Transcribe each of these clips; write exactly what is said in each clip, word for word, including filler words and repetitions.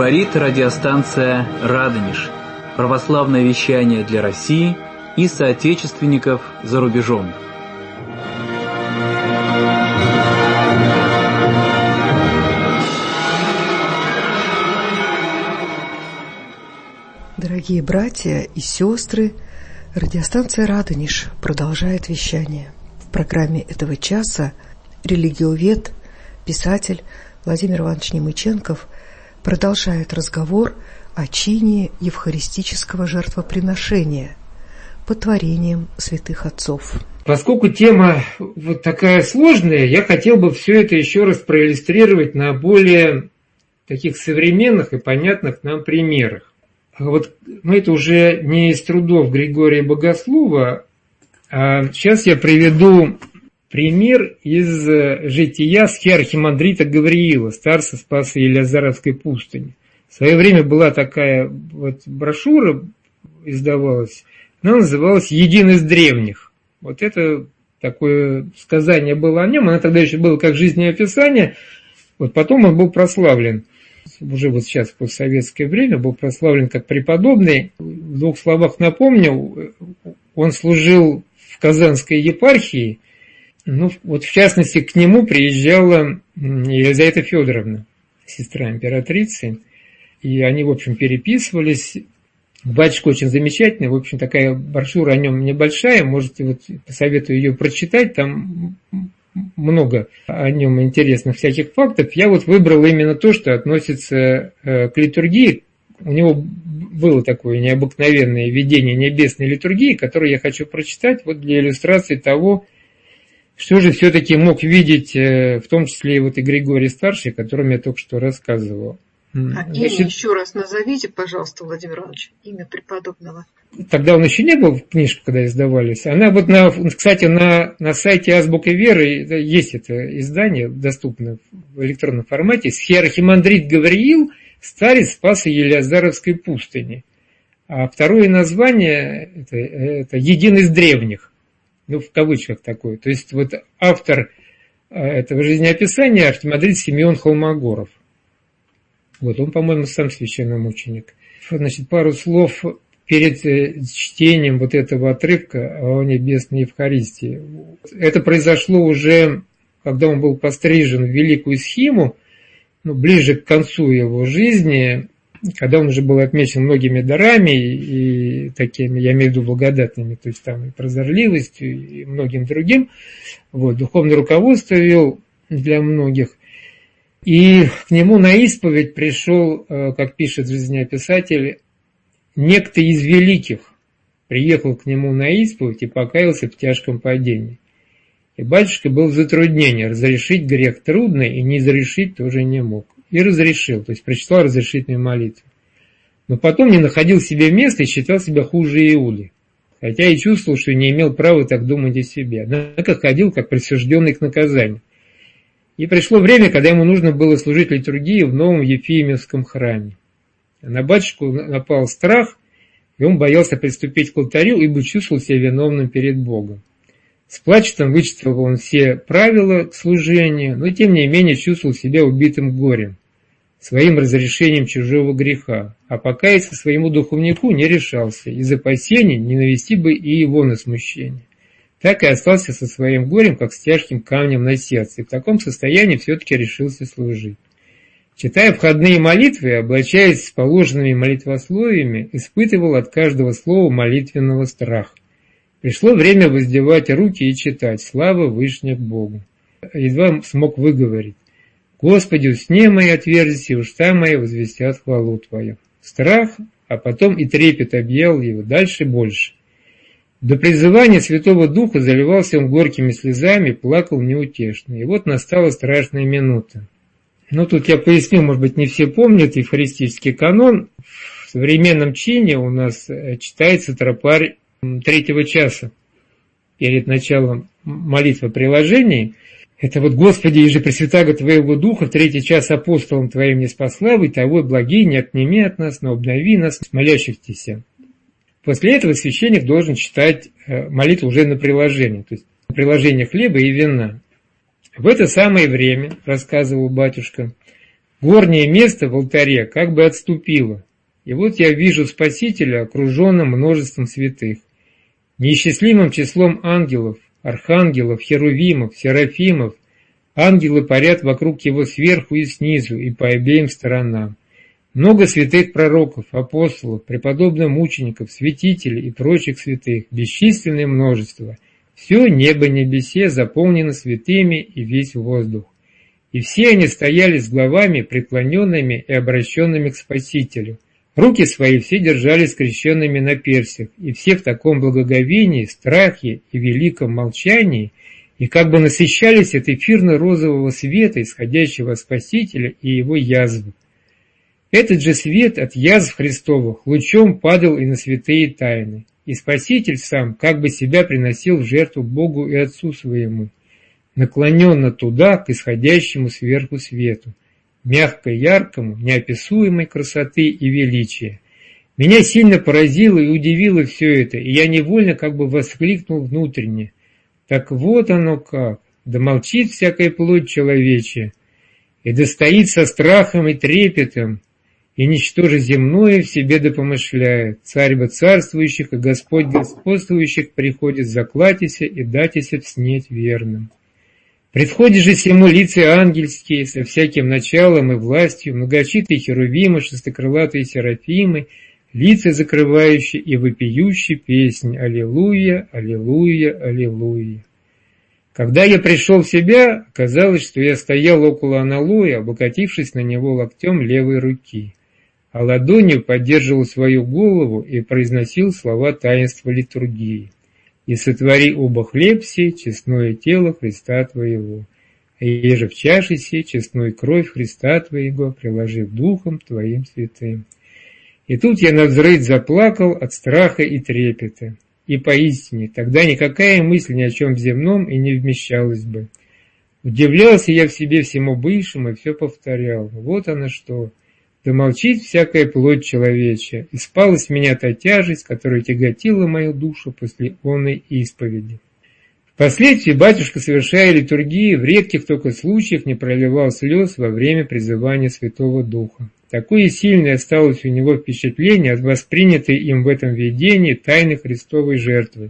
Говорит радиостанция «Радонеж». Православное вещание для России и соотечественников за рубежом. Дорогие братья и сестры, радиостанция «Радонеж» продолжает вещание. В программе этого часа религиовед, писатель Владимир Иванович Немыченков продолжает разговор о чине евхаристического жертвоприношения под творением святых отцов. Поскольку тема вот такая сложная, я хотел бы все это еще раз проиллюстрировать на более таких современных и понятных нам примерах. Вот, ну, это уже не из трудов Григория Богослова, а сейчас я приведу пример из жития схиархимандрита Гавриила, старца Спаса Елеазаровской пустыни. В свое время была такая вот брошюра, издавалась, она называлась «Един из древних». Вот это такое сказание было о нем, она тогда еще была как жизнеописание, вот потом он был прославлен. Уже вот сейчас в постсоветское время был прославлен как преподобный. В двух словах напомню, он служил в Казанской епархии. Ну, вот в частности, к нему приезжала Елизавета Федоровна, сестра императрицы, и они, в общем, переписывались. Батюшка очень замечательный, в общем, такая брошюра о нем небольшая, можете вот посоветую ее прочитать, там много о нем интересных всяких фактов. Я вот выбрал именно то, что относится к литургии. У него было такое необыкновенное видение небесной литургии, которое я хочу прочитать вот для иллюстрации того, что же все-таки мог видеть, в том числе и вот и Григорий Старший, о котором я только что рассказывал. А имя Значит, еще раз назовите, пожалуйста, Владимир Иванович, имя преподобного. Тогда он еще не был в книжке, когда издавались. Она вот, на, кстати, на, на сайте Азбука Веры есть это издание, доступно в электронном формате. Схиархимандрит Гавриил, старец Спаса Елеазаровской пустыни. А второе название это, это «Един из древних». Ну, в кавычках такое. То есть, вот автор этого жизнеописания архимандрит Симеон Холмогоров. Вот, он, по-моему, сам священномученик. Значит, пару слов перед чтением вот этого отрывка о небесной Евхаристии. Это произошло уже, когда он был пострижен в великую схиму, ну, ближе к концу его жизни, когда он уже был отмечен многими дарами и такими, я имею в виду благодатными, то есть там и прозорливостью, и многим другим. Вот, духовное руководство вел для многих. И к нему на исповедь пришел, как пишет жизнеописатель, некто из великих. Приехал к нему на исповедь и покаялся в тяжком падении. И батюшка был в затруднении. Разрешить грех трудно, и не разрешить тоже не мог. И разрешил, то есть прочитал разрешительную молитву. Но потом не находил себе места и считал себя хуже Иуды. Хотя и чувствовал, что не имел права так думать о себе. Однако ходил как присужденный к наказанию. И пришло время, когда ему нужно было служить литургии в новом Ефимовском храме. На батюшку напал страх, и он боялся приступить к алтарю, ибо чувствовал себя виновным перед Богом. С плачетом вычитывал он все правила к служению, но тем не менее чувствовал себя убитым горем, своим разрешением чужого греха, а покаяться своему духовнику не решался, из опасений не навести бы и его на смущение. Так и остался со своим горем, как с тяжким камнем на сердце, и в таком состоянии все-таки решился служить. Читая входные молитвы и облачаясь с положенными молитвословиями, испытывал от каждого слова молитвенного страха. Пришло время воздевать руки и читать «Слава Вышних Богу». Едва смог выговорить: «Господи, усне мои отверзись, и уста мои возвестят хвалу Твою». Страх, а потом и трепет объял его, дальше больше. До призывания Святого Духа заливался он горькими слезами, плакал неутешно. И вот настала страшная минута. Ну, тут я поясню, может быть, не все помнят евхаристический канон. В современном чине у нас читается тропарь третьего часа перед началом молитвы приложений. Это вот «Господи, еже пресвятаго Твоего Духа, в третий час апостолом Твоим не спаславы, того благи, не отними от нас, но обнови нас, молящихся». После этого священник должен читать молитву уже на приложении, то есть на приложение хлеба и вина. В это самое время, рассказывал батюшка, Горнее место в алтаре как бы отступило. И вот я вижу Спасителя, окруженным множеством святых, неисчислимым числом ангелов, архангелов, херувимов, серафимов. Ангелы парят вокруг его сверху и снизу, и по обеим сторонам. Много святых пророков, апостолов, преподобных мучеников, святителей и прочих святых, бесчисленное множество. Все небо небесе заполнено святыми и весь воздух. И все они стояли с главами, преклоненными и обращенными к Спасителю. Руки свои все держали скрещенными на перстях, и все в таком благоговении, страхе и великом молчании, и как бы насыщались от эфирно-розового света, исходящего от Спасителя и его язвы. Этот же свет от язв Христовых лучом падал и на святые тайны, и Спаситель сам как бы себя приносил в жертву Богу и Отцу Своему, наклоненно туда, к исходящему сверху свету, мягко яркому, неописуемой красоты и величия. Меня сильно поразило и удивило все это, и я невольно как бы воскликнул внутренне: так вот оно как, да молчит всякая плоть человечья, и да стоит со страхом и трепетом, и ничто же земное в себе да помышляет. Царь бы царствующих и Господь господствующих приходит заклатися и датися в снеть верным. Предвходит же сему лица ангельские, со всяким началом и властью, многочитые херувимы, шестикрылатые серафимы, лица закрывающие и вопиющие песнь «Аллилуйя, аллилуйя, аллилуйя». Когда я пришел в себя, оказалось, что я стоял около аналоя, облокотившись на него локтем левой руки, а ладонью поддерживал свою голову и произносил слова таинства литургии. «И сотвори оба хлеб сей, честное тело Христа Твоего, и еже в чаше сей честную кровь Христа Твоего, приложив духом Твоим святым». И тут я навзрыд заплакал от страха и трепета. И поистине, тогда никакая мысль ни о чем земном и не вмещалась бы. Удивлялся я в себе всему бывшему и все повторял: вот оно что, да молчит всякая плоть человечья, и спала с меня та тяжесть, которая тяготила мою душу после онной исповеди. Впоследствии батюшка, совершая литургии, в редких только случаях не проливал слез во время призывания Святого Духа. Такое сильное осталось у него впечатление от воспринятой им в этом видении тайны Христовой жертвы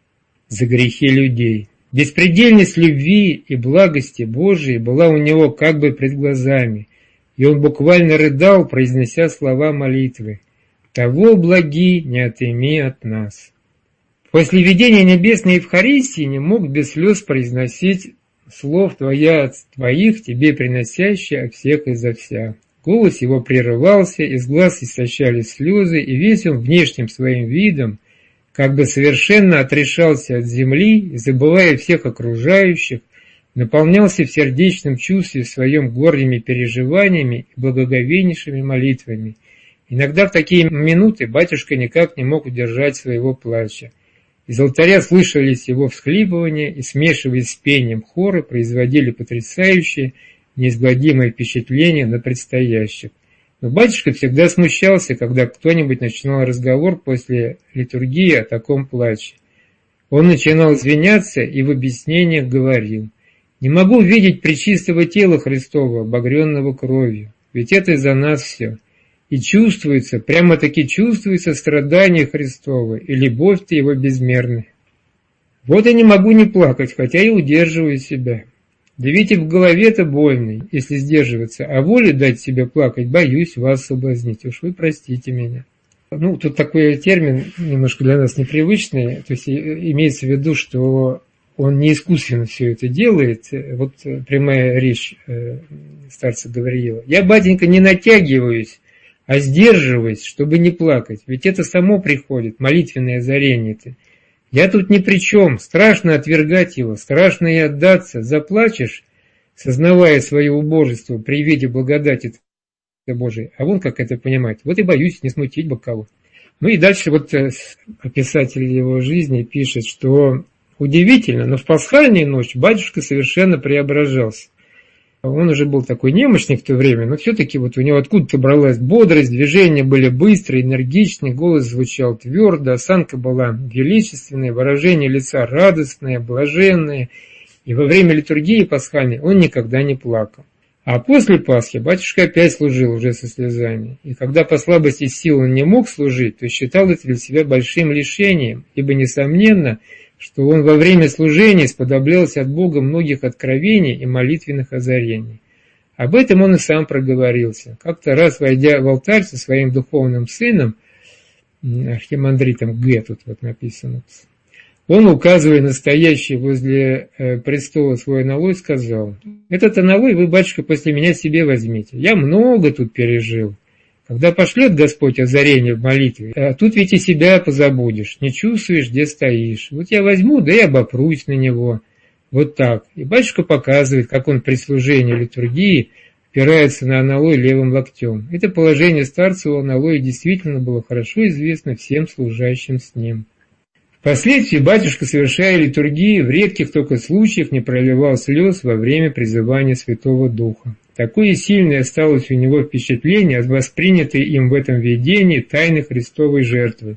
за грехи людей. Беспредельность любви и благости Божией была у него как бы пред глазами, и он буквально рыдал, произнося слова молитвы: «Того, благи, не отыми от нас». После видения небесной Евхаристии не мог без слез произносить слов «Твоя от Твоих, Тебе приносящая от всех и за вся». Голос его прерывался, из глаз истощались слезы, и весь он внешним своим видом как бы совершенно отрешался от земли и, забывая всех окружающих, наполнялся в сердечном чувстве своем горними переживаниями и благоговейнейшими молитвами. Иногда в такие минуты батюшка никак не мог удержать своего плача. Из алтаря слышались его всхлипывания и, смешиваясь с пением хоры, производили потрясающее, неизгладимое впечатление на предстоящих. Но батюшка всегда смущался, когда кто-нибудь начинал разговор после литургии о таком плаче. Он начинал извиняться и в объяснениях говорил: «Не могу видеть пречистого тела Христова, обогренного кровью, ведь это за нас все. И чувствуется, прямо-таки чувствуется страдание Христово и любовь-то Его безмерная. Вот и не могу не плакать, хотя и удерживаю себя. Да ведь и в голове-то больно, если сдерживаться, а волю дать себе плакать боюсь вас соблазнить, уж вы простите меня». Ну, тут такой термин немножко для нас непривычный, то есть имеется в виду, что он не искусственно все это делает. Вот прямая речь старца Гавриила: «Я, батенька, не натягиваюсь, а сдерживаюсь, чтобы не плакать, ведь это само приходит, молитвенное озарение-то. Я тут ни при чем, страшно отвергать его, страшно и отдаться, заплачешь, сознавая свое убожество при виде благодати Божией, а вон как это понимать, вот и боюсь не смутить бы кого». Ну и дальше вот описатель его жизни пишет, что удивительно, но в пасхальную ночь батюшка совершенно преображался. Он уже был такой немощный в то время, но все-таки вот у него откуда-то бралась бодрость, движения были быстрые, энергичные, голос звучал твердо, осанка была величественная, выражение лица радостное, блаженное. И во время литургии пасхальной он никогда не плакал. А после Пасхи батюшка опять служил уже со слезами. И когда по слабости сил он не мог служить, то считал это для себя большим лишением, ибо несомненно, что он во время служения сподоблялся от Бога многих откровений и молитвенных озарений. Об этом он и сам проговорился. Как-то раз, войдя в алтарь со своим духовным сыном, архимандритом Г, тут вот написано, он, указывая на стоящий возле э, престола свой аналой, сказал: «Этот аналой вы, батюшка, после меня себе возьмите. Я много тут пережил. Когда пошлет Господь озарение в молитве, а тут ведь и себя позабудешь, не чувствуешь, где стоишь. Вот я возьму, да и обопрусь на него. Вот так». И батюшка показывает, как он при служении литургии опирается на аналой левым локтем. Это положение старца у аналоя действительно было хорошо известно всем служащим с ним. Впоследствии батюшка, совершая литургии, в редких только случаях не проливал слез во время призывания Святого Духа. Такое сильное осталось у него впечатление от воспринятой им в этом видении тайны Христовой жертвы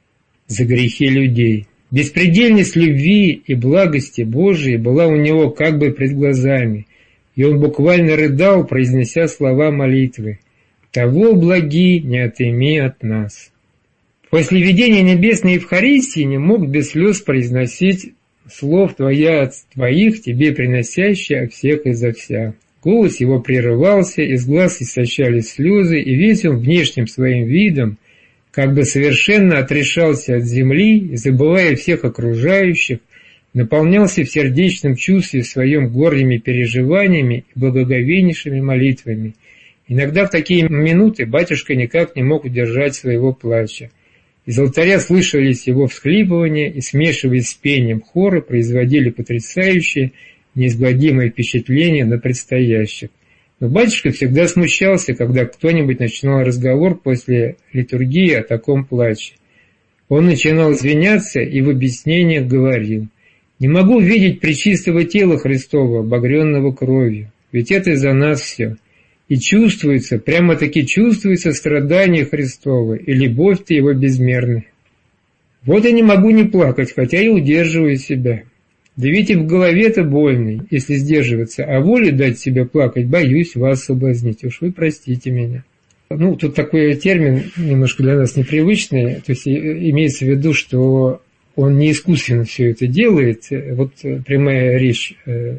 за грехи людей. Беспредельность любви и благости Божией была у него как бы пред глазами, и он буквально рыдал, произнеся слова молитвы: «Того, благи, не отыми от нас». После видения небесной Евхаристии не мог без слез произносить слов «Твоя от Твоих, Тебе приносящая всех изо вся». Голос его прерывался, из глаз истощались слезы, и весь он внешним своим видом как бы совершенно отрешался от земли и, забывая всех окружающих, наполнялся в сердечном чувстве своем горними переживаниями и благоговейнейшими молитвами. Иногда в такие минуты батюшка никак не мог удержать своего плача. Из алтаря слышались его всхлипывания и, смешиваясь с пением хора, производили потрясающее, неизгладимое впечатление на предстоящих. Но батюшка всегда смущался, когда кто-нибудь начинал разговор после литургии о таком плаче. Он начинал извиняться и в объяснениях говорил: «Не могу видеть пречистого тела Христова, обогренного кровью, ведь это за нас все. И чувствуется, прямо-таки чувствуется страдание Христово и любовь-то Его безмерная. Вот и не могу не плакать, хотя и удерживаю себя. Да ведь и в голове-то больно, если сдерживаться, а воле дать себе плакать боюсь вас соблазнить, уж вы простите меня». Ну, тут такой термин немножко для нас непривычный, то есть имеется в виду, что он не искусственно все это делает. Вот прямая речь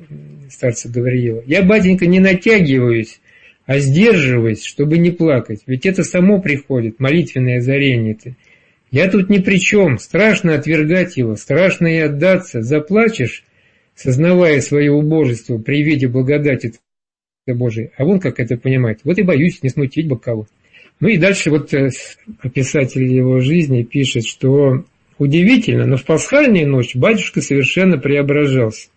старца Гавриила: «Я, батенька, не натягиваюсь, а сдерживаясь, чтобы не плакать, ведь это само приходит, молитвенное озарение-то. Я тут ни при чем, страшно отвергать его, страшно и отдаться, заплачешь, сознавая свое убожество при виде благодати Божией, а вон как это понимает, вот и боюсь не смутить бы кого». Ну и дальше вот писатель его жизни пишет, что удивительно, но в пасхальную ночь батюшка совершенно преображался.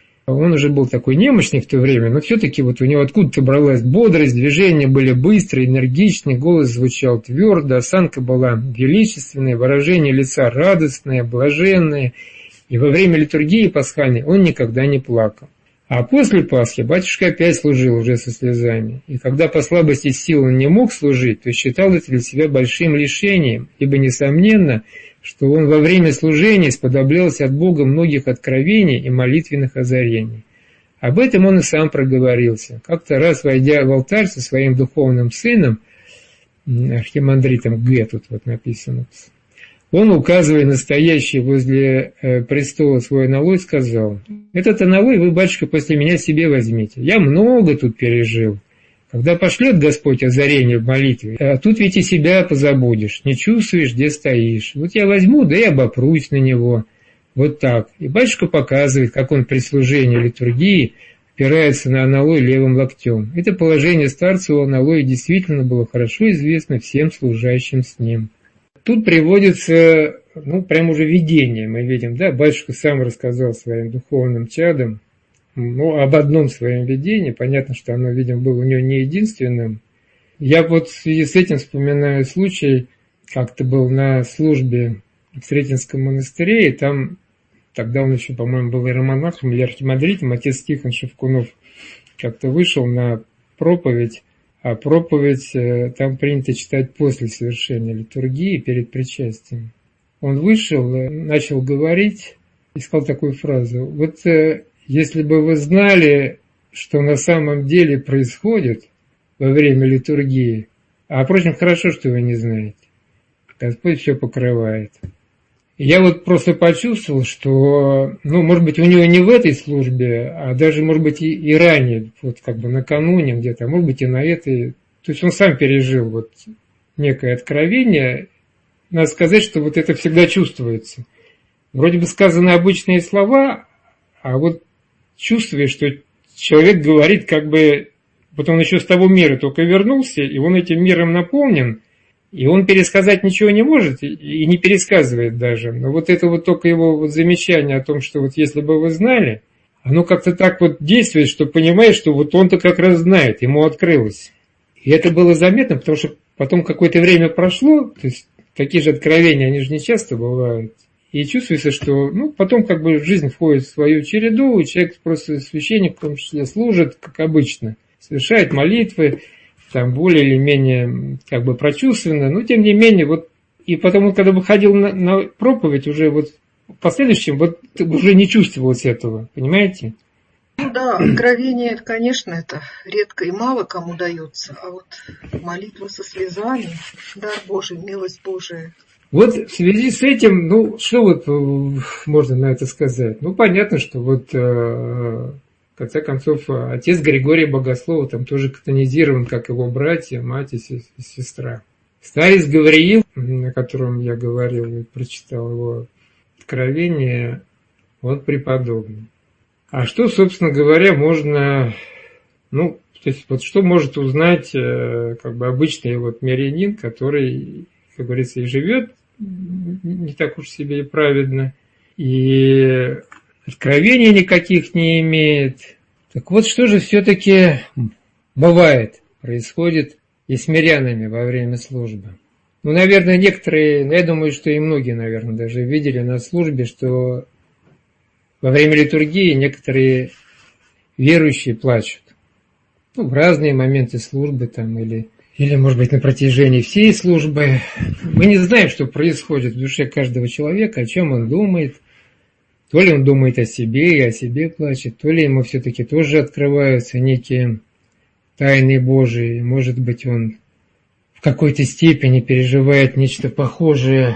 Он уже был такой немощный в то время, но все-таки вот у него откуда-то бралась бодрость, движения были быстрые, энергичные, голос звучал твердо, осанка была величественная, выражение лица радостное, блаженное, и во время литургии пасхальной он никогда не плакал. А после Пасхи батюшка опять служил уже со слезами, и когда по слабости сил он не мог служить, то считал это для себя большим лишением, ибо, несомненно, что он во время служения сподоблялся от Бога многих откровений и молитвенных озарений. Об этом он и сам проговорился. Как-то раз, войдя в алтарь со своим духовным сыном, архимандритом Г, тут вот написано, он, указывая на стоящий возле э, престола свой аналой, сказал: «Этот аналой вы, батюшка, после меня себе возьмите. Я много тут пережил. Когда пошлет Господь озарение в молитве, а тут ведь и себя позабудешь, не чувствуешь, где стоишь. Вот я возьму, да и обопрусь на него. Вот так». И батюшка показывает, как он при служении литургии опирается на аналой левым локтем. Это положение старца у аналоя действительно было хорошо известно всем служащим с ним. Тут приводится, ну, прям уже видение, мы видим, да, батюшка сам рассказал своим духовным чадам, ну, об одном своем видении. Понятно, что оно, видимо, было у него не единственным. Я вот в связи с этим вспоминаю случай, как-то был на службе в Сретенском монастыре, и там, тогда он еще, по-моему, был иеромонахом или архимандритом, отец Тихон Шевкунов как-то вышел на проповедь, а проповедь там принято читать после совершения литургии, перед причастием. Он вышел, начал говорить и сказал такую фразу: «Вот если бы вы знали, что на самом деле происходит во время литургии. А, впрочем, хорошо, что вы не знаете. Господь все покрывает. Я вот просто почувствовал, что, ну, может быть, у него не в этой службе, а даже, может быть, и, и ранее, вот как бы накануне где-то, а может быть, и на этой. То есть он сам пережил вот некое откровение. Надо сказать, что вот это всегда чувствуется. Вроде бы сказаны обычные слова, а вот чувствуешь, что человек говорит как бы, вот он еще с того мира только вернулся, и он этим миром наполнен, и он пересказать ничего не может, и не пересказывает даже. Но вот это вот только его вот замечание о том, что вот если бы вы знали, оно как-то так вот действует, что понимаешь, что вот он-то как раз знает, ему открылось. И это было заметно, потому что потом какое-то время прошло, то есть такие же откровения, они же не часто бывают. И чувствуется, что ну, потом как бы жизнь входит в свою череду, и человек просто священник в том числе служит, как обычно, совершает молитвы, там более или менее как бы прочувственно, но тем не менее, вот и потом, когда выходил на, на проповедь, уже вот в последующем, вот уже не чувствовалось этого, понимаете? Ну да, откровение, конечно, это редко и мало кому дается, а вот молитва со слезами, дар Божий, милость Божия. Вот в связи с этим, ну, что вот можно на это сказать? Ну, понятно, что вот, в конце концов, отец Григорий Богослов там тоже канонизирован, как его братья, мать и сестра. Старец Гавриил, о котором я говорил, прочитал его откровение, он преподобный. А что, собственно говоря, можно, ну, то есть вот что может узнать как бы обычный вот мирянин, который, как говорится, и живет не так уж себе и праведно, и откровений никаких не имеет. Так вот, что же все-таки бывает, происходит и с мирянами во время службы? Ну, наверное, некоторые, я думаю, что и многие, наверное, даже видели на службе, что во время литургии некоторые верующие плачут. Ну, в разные моменты службы там или... Или, может быть, на протяжении всей службы. Мы не знаем, что происходит в душе каждого человека, о чем он думает. То ли он думает о себе и о себе плачет, то ли ему все-таки тоже открываются некие тайны Божии. Может быть, он в какой-то степени переживает нечто похожее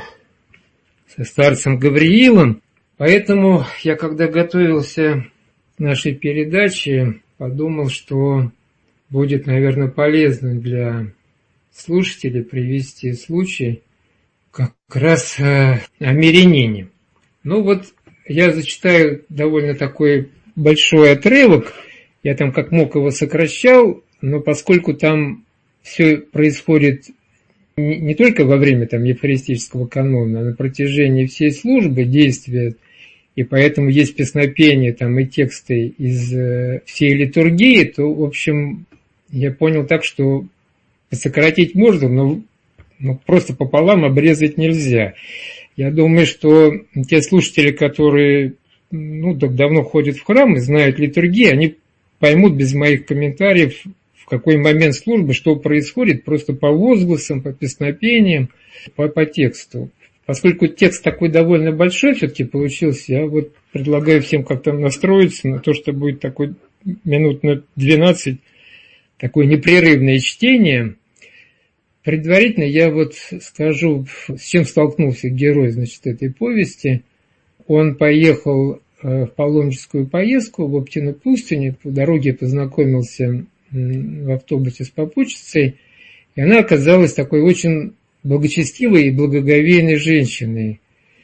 со старцем Гавриилом. Поэтому я, когда готовился к нашей передаче, подумал, что будет, наверное, полезно для слушателей привести случай как раз о мирянине. Ну вот я зачитаю довольно такой большой отрывок, я там как мог его сокращал, но поскольку там все происходит не, не только во время там евхаристического канона, а на протяжении всей службы действия, и поэтому есть песнопения там и тексты из э, всей литургии, то, в общем, я понял так, что сократить можно, но, но просто пополам обрезать нельзя. Я думаю, что те слушатели, которые ну, так давно ходят в храм и знают литургию, они поймут без моих комментариев, в какой момент службы, что происходит, просто по возгласам, по песнопениям, по, по тексту. Поскольку текст такой довольно большой все-таки получился, я вот предлагаю всем как-то настроиться на то, что будет такой минут на двенадцать такое непрерывное чтение. Предварительно я вот скажу, с чем столкнулся герой, значит, этой повести. Он поехал в паломническую поездку в Оптину пустыню, по дороге познакомился в автобусе с попутчицей, и она оказалась такой очень благочестивой и благоговейной женщиной.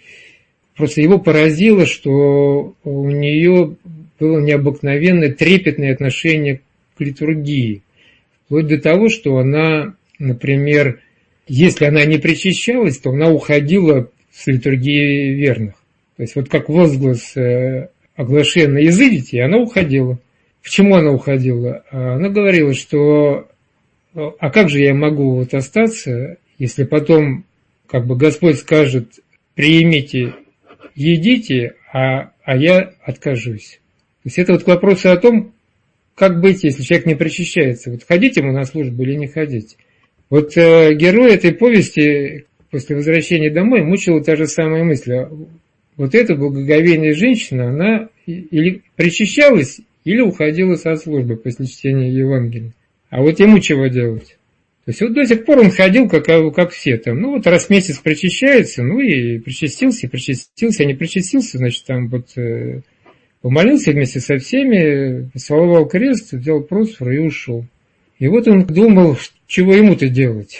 Просто его поразило, что у нее было необыкновенное трепетное отношение к литургии. Вплоть до того, что она, например, если она не причащалась, то она уходила с литургии верных. То есть вот как возглас оглашенный изыдите, и она уходила. Почему она уходила? Она говорила, что а как же я могу вот остаться, если потом как бы Господь скажет, примите, едите, а, а я откажусь. То есть это вот к вопросу о том, как быть, если человек не причащается? Вот ходить ему на службу или не ходить? Вот э, герой этой повести после возвращения домой мучила та же самая мысль. Вот эта благоговейная женщина, она или причащалась, или уходила со службы после чтения Евангелия. А вот ему чего делать? То есть вот до сих пор он ходил, как, как все там. Ну вот раз в месяц причащается, ну и причастился, и причастился, а не причастился, значит там вот э, помолился вместе со всеми, поцеловал крест, взял просфор и ушел. И вот он думал, чего ему-то делать.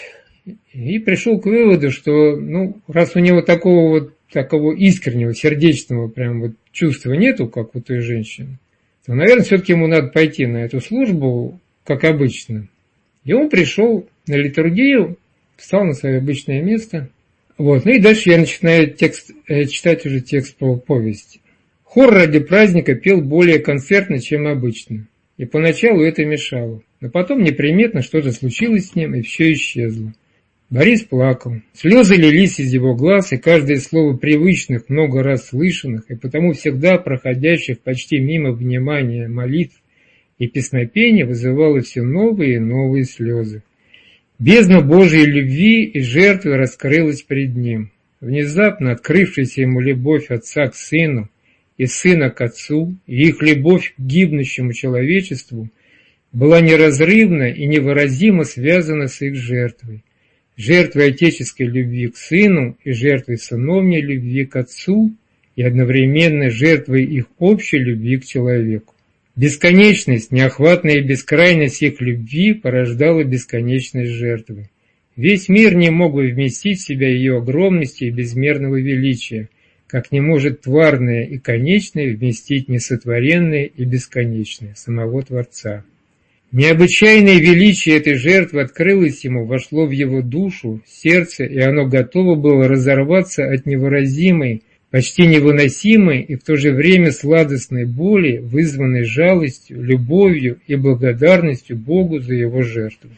И пришел к выводу, что ну раз у него такого вот такого искреннего, сердечного прям вот чувства нету, как у той женщины, то, наверное, все-таки ему надо пойти на эту службу, как обычно. И он пришел на литургию, встал на свое обычное место. Вот. Ну и дальше я начинаю текст, читать уже текст по повести. Хор ради праздника пел более концертно, чем обычно. И поначалу это мешало. Но потом неприметно что-то случилось с ним, и все исчезло. Борис плакал. Слезы лились из его глаз, и каждое слово привычных, много раз слышанных, и потому всегда проходящих почти мимо внимания молитв и песнопения вызывало все новые и новые слезы. Бездна Божьей любви и жертвы раскрылась пред ним. Внезапно открывшаяся ему любовь отца к сыну и сына к отцу, и их любовь к гибнущему человечеству была неразрывно и невыразимо связана с их жертвой. Жертвой отеческой любви к сыну и жертвой сыновней любви к отцу, и одновременно жертвой их общей любви к человеку. Бесконечность, неохватная бескрайность их любви порождала бесконечность жертвы. Весь мир не мог бы вместить в себя ее огромности и безмерного величия, как не может тварное и конечное вместить несотворенное и бесконечное, самого Творца. Необычайное величие этой жертвы открылось ему, вошло в его душу, сердце, и оно готово было разорваться от невыразимой, почти невыносимой и в то же время сладостной боли, вызванной жалостью, любовью и благодарностью Богу за его жертву.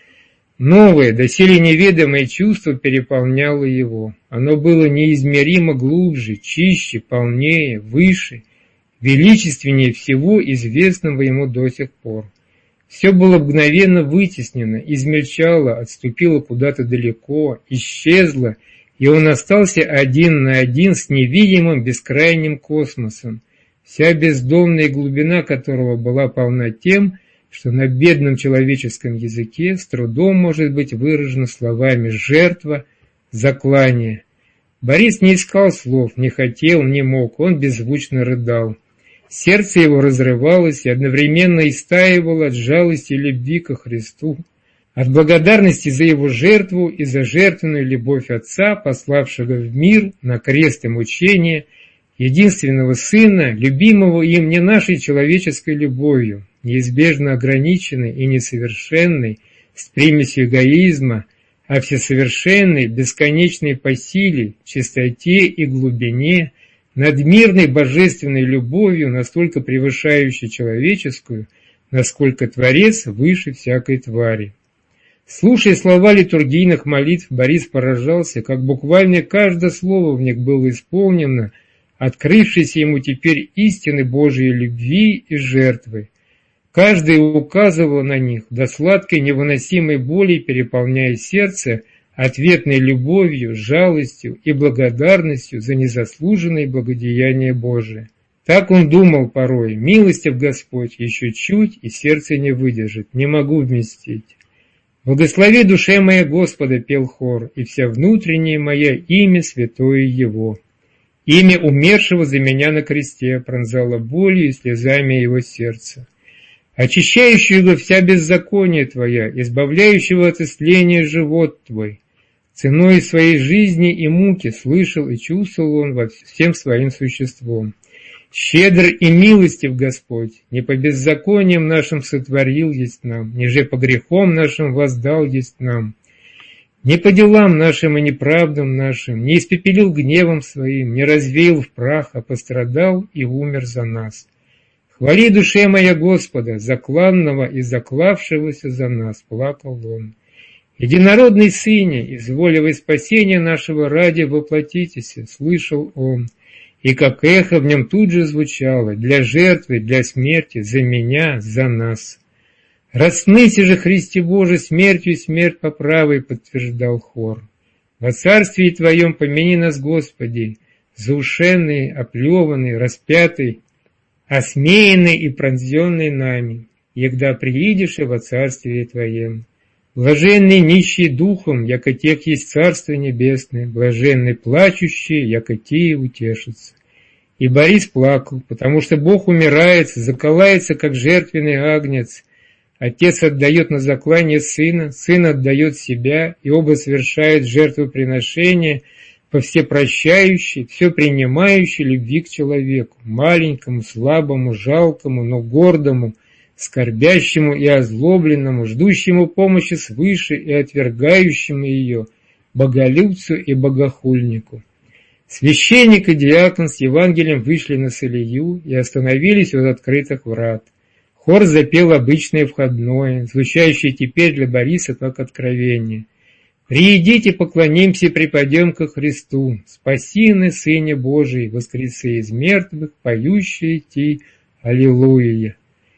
Новое, доселе неведомое чувство переполняло его. Оно было неизмеримо глубже, чище, полнее, выше, величественнее всего известного ему до сих пор. Все было мгновенно вытеснено, измельчало, отступило куда-то далеко, исчезло, и он остался один на один с невидимым бескрайним космосом, вся бездонная глубина которого была полна тем, что на бедном человеческом языке с трудом может быть выражено словами «жертва», «заклание». Борис не искал слов, не хотел, не мог, он беззвучно рыдал. Сердце его разрывалось и одновременно истаивало от жалости и любви ко Христу, от благодарности за его жертву и за жертвенную любовь Отца, пославшего в мир на крест и мучение, единственного Сына, любимого им не нашей человеческой любовью, неизбежно ограниченной и несовершенной, с примесью эгоизма, а всесовершенной, бесконечной по силе, чистоте и глубине, надмирной божественной любовью, настолько превышающей человеческую, насколько Творец выше всякой твари. Слушая слова литургийных молитв, Борис поражался, как буквально каждое слово в них было исполнено, открывшейся ему теперь истины Божией любви и жертвы. Каждое указывало на них, до сладкой невыносимой боли переполняя сердце, ответной любовью, жалостью и благодарностью за незаслуженное благодеяние Божие. Так он думал порой: милостив Господь, еще чуть, и сердце не выдержит, не могу вместить. «Благослови душе моя Господа», — пел хор, — «и вся внутренняя моя имя святое Его». Имя умершего за меня на кресте пронзало болью и слезами его сердца. Очищающего вся беззаконие Твоя, избавляющего от истления живот Твой. Ценой своей жизни и муки слышал и чувствовал он во всем своим существом. Щедр и милостив Господь, не по беззакониям нашим сотворил есть нам, ниже по грехам нашим воздал есть нам. Не по делам нашим и неправдам нашим, не испепелил гневом своим, не развеял в прах, а пострадал и умер за нас. Хвали душе моя Господа, закланного и заклавшегося за нас, плакал он. Единородный Сыне, изволивай спасения нашего ради воплотитесь, слышал он. И как эхо в нем тут же звучало: для жертвы, для смерти, за меня, за нас. Рассныся же, Христе Боже, смертью смерть по правой, подтверждал хор. Во царствии Твоем помяни нас, Господи, заушенный, оплеванный, распятый, осмеянный и пронзенный нами, егда приидешь во Царствие Твоем. Блаженный нищий духом, яко тех есть Царство Небесное, блаженный плачущий, яко те утешатся. И Борис плакал, потому что Бог умирает, заколается, как жертвенный агнец. Отец отдает на заклание сына, сын отдает себя, и оба совершают жертвоприношение по всепрощающей, все принимающей любви к человеку, маленькому, слабому, жалкому, но гордому, скорбящему и озлобленному, ждущему помощи свыше и отвергающему ее, боголюбцу и богохульнику. Священник и диакон с Евангелием вышли на Солию и остановились у открытых врат. Хор запел обычное входное, звучащее теперь для Бориса как откровение. «Приидите, поклонимся и припадем ко Христу, спасины Сыне Божий, воскресы из мертвых, поющие ти, аллилуйя».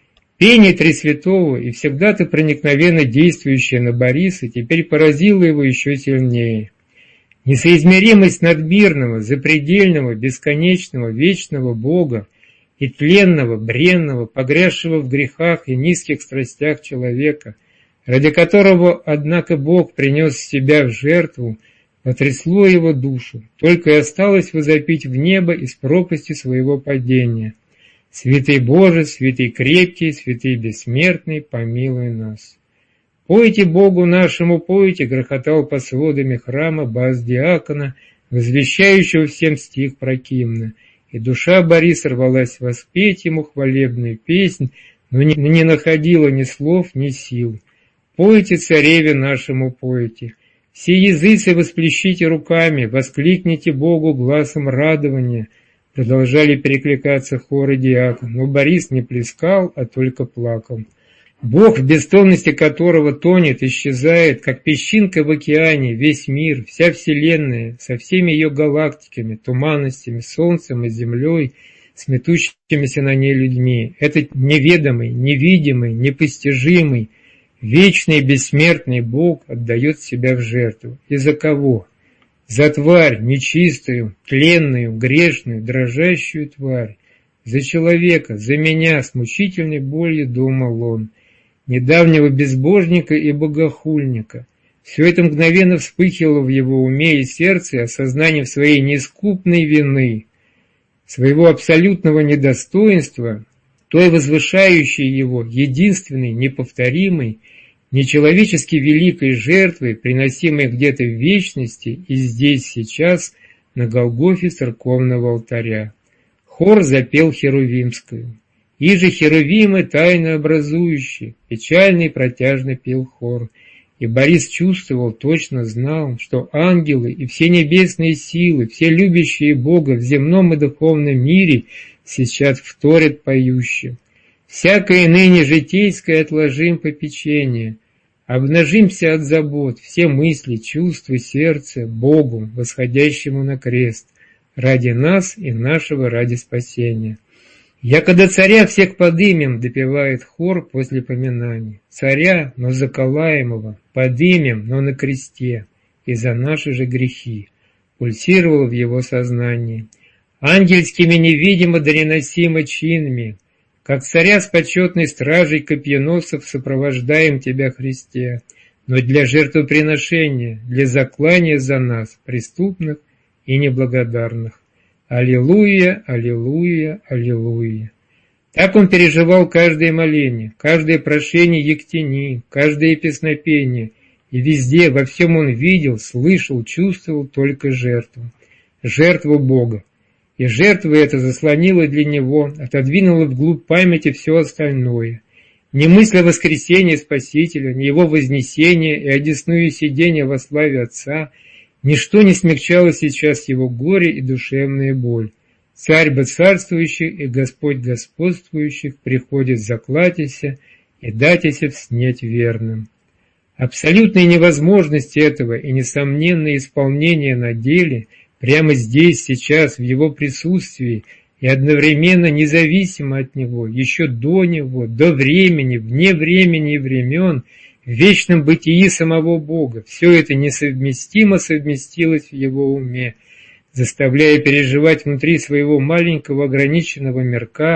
Пение Тресвятого и всегда-то проникновенно действующее на Бориса теперь поразило его еще сильнее. Несоизмеримость надмирного, запредельного, бесконечного, вечного Бога и тленного, бренного, погрязшего в грехах и низких страстях человека, ради которого, однако, Бог принес себя в жертву, потрясло его душу, только и осталось возопить в небо из пропасти своего падения. «Святый Боже, святый крепкий, святый бессмертный, помилуй нас». «Пойте Богу нашему, пойте», — грохотал под сводами храма бас диакона, возвещающего всем стих прокимно, и душа Бориса рвалась воспеть ему хвалебную песнь, но не, не находила ни слов, ни сил. «Пойте цареве нашему, пойте, все языцы восплещите руками, воскликните Богу гласом радования», продолжали перекликаться хоры диакон, но Борис не плескал, а только плакал. Бог, в бесстонности которого тонет, исчезает, как песчинка в океане, весь мир, вся вселенная, со всеми ее галактиками, туманностями, солнцем и землей, сметущимися на ней людьми. Этот неведомый, невидимый, непостижимый, вечный бессмертный Бог отдает себя в жертву. И за кого? За тварь, нечистую, тленную, грешную, дрожащую тварь. За человека, за меня, с мучительной болью думал он, недавнего безбожника и богохульника. Все это мгновенно вспыхивало в его уме и сердце осознанием своей неискупной вины, своего абсолютного недостоинства, той возвышающей его, единственной, неповторимой, нечеловечески великой жертвой, приносимой где-то в вечности и здесь, сейчас, на Голгофе церковного алтаря. Хор запел херувимскую. «Иже херувимы тайно образующие», печально и протяжно пел хор. И Борис чувствовал, точно знал, что ангелы и все небесные силы, все любящие Бога в земном и духовном мире сейчас вторят поющим. Всякое ныне житейское отложим попечение, обнажимся от забот, все мысли, чувства, сердце Богу, восходящему на крест, ради нас и нашего ради спасения. «Якогда царя всех подымем», — допевает хор после поминаний. «Царя, но заколаемого, подымем, но на кресте, и за наши же грехи», — пульсировало в его сознании. «Ангельскими невидимо доносимо чинами, как царя с почетной стражей копьеносцев сопровождаем тебя, Христе, но для жертвоприношения, для заклания за нас, преступных и неблагодарных. Аллилуйя, аллилуйя, аллилуйя». Так он переживал каждое моление, каждое прошение ектении, каждое песнопение, и везде, во всем он видел, слышал, чувствовал только жертву, жертву Бога. И жертва эта заслонила для него, отодвинула вглубь памяти все остальное. Ни мысль о воскресении Спасителя, ни его вознесения и одесную сидения во славе Отца, ничто не смягчало сейчас его горе и душевная боль. Царь бы царствующих и Господь господствующих приходит заклатися и датися вснеть верным. Абсолютная невозможность этого и несомненное исполнение на деле прямо здесь, сейчас, в его присутствии, и одновременно независимо от него, еще до него, до времени, вне времени и времен, в вечном бытии самого Бога, все это несовместимо совместилось в его уме, заставляя переживать внутри своего маленького ограниченного мирка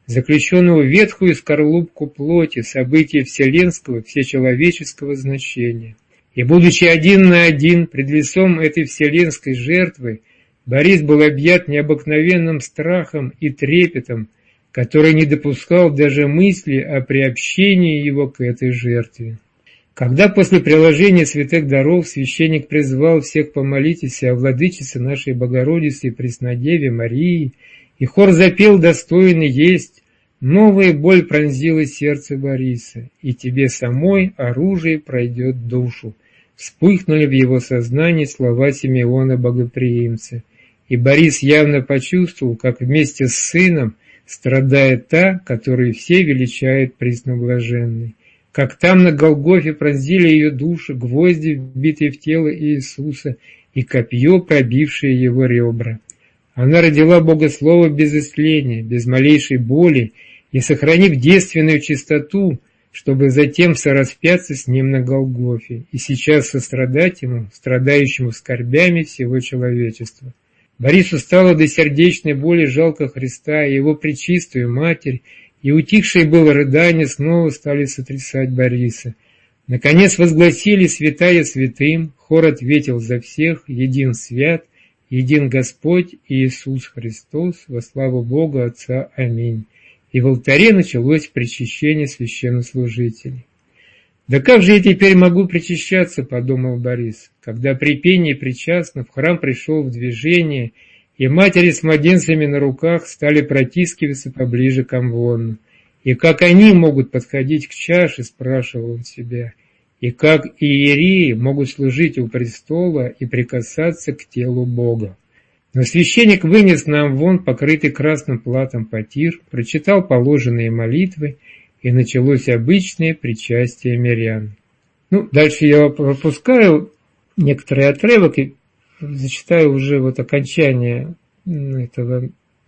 заключенного в ветхую скорлупку плоти, события вселенского, всечеловеческого значения. И, будучи один на один пред лицом этой вселенской жертвы, Борис был объят необыкновенным страхом и трепетом, который не допускал даже мысли о приобщении его к этой жертве. Когда после приложения святых даров священник призвал всех помолитесь о владычице нашей Богородице и Преснодеве Марии, и хор запел «Достойный есть», новая боль пронзила сердце Бориса, и тебе самой оружие пройдет душу. Вспыхнули в его сознании слова Симеона Богоприимца, и Борис явно почувствовал, как вместе с сыном страдает та, которую все величают пресноблаженной. Как там на Голгофе пронзили ее душу гвозди, вбитые в тело Иисуса, и копье, пробившее его ребра. Она родила Богослова без истления, без малейшей боли, и сохранив девственную чистоту, чтобы затем сораспяться с ним на Голгофе, и сейчас сострадать ему, страдающему скорбями всего человечества. Борису стало до сердечной боли жалко Христа и его пречистую Матерь, и утихшие было рыдания снова стали сотрясать Бориса. Наконец возгласили святая святым, хор ответил за всех, един свят, един Господь Иисус Христос, во славу Бога Отца. Аминь. И в алтаре началось причащение священнослужителей. «Да как же я теперь могу причащаться?» – подумал Борис, когда при пении причастных в храм пришел в движение, и матери с младенцами на руках стали протискиваться поближе к амвону. И как они могут подходить к чаше, спрашивал он себя, и как иереи могут служить у престола и прикасаться к телу Бога. Но священник вынес на амвон, покрытый красным платом потир, прочитал положенные молитвы, и началось обычное причастие мирян. Ну, дальше я пропускаю некоторый отрывок и зачитаю уже вот окончание этого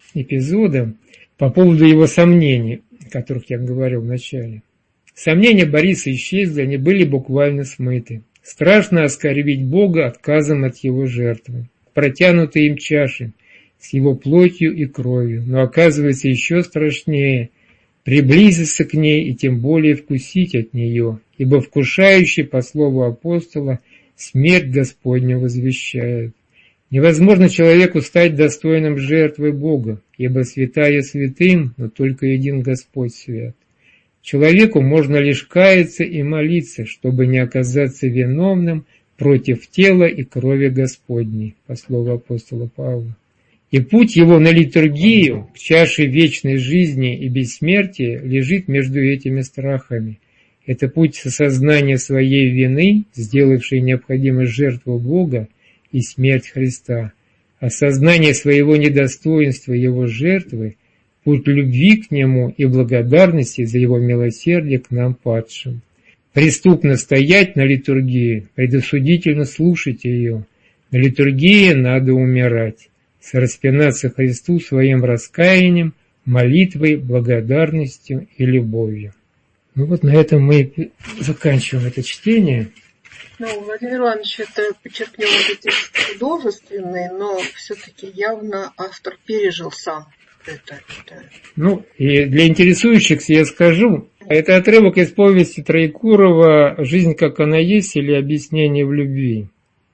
эпизода по поводу его сомнений, о которых я говорил в начале. Сомнения Бориса исчезли, они были буквально смыты. Страшно оскорбить Бога отказом от его жертвы, протянутой им чаши с его плотью и кровью, но оказывается еще страшнее приблизиться к ней и тем более вкусить от нее, ибо вкушающий, по слову апостола, смерть Господню возвещает. Невозможно человеку стать достойным жертвой Бога, ибо святая святым, но только един Господь свят. Человеку можно лишь каяться и молиться, чтобы не оказаться виновным против тела и крови Господней, по слову апостола Павла. И путь его на литургию, к чаше вечной жизни и бессмертия, лежит между этими страхами. Это путь осознания своей вины, сделавшей необходимой жертву Бога и смерть Христа, осознание своего недостоинства Его жертвы, путь любви к Нему и благодарности за Его милосердие к нам падшим. Преступно стоять на литургии, предосудительно слушать ее. На литургии надо умирать, сораспинаться Христу своим раскаянием, молитвой, благодарностью и любовью. Ну вот на этом мы заканчиваем это чтение. Ну, Владимир Иванович, это, подчеркнем, эти художественные, но все-таки явно автор пережил сам это, это. Ну, и для интересующихся я скажу, это отрывок из повести Троекурова «Жизнь, как она есть» или «Объяснение в любви».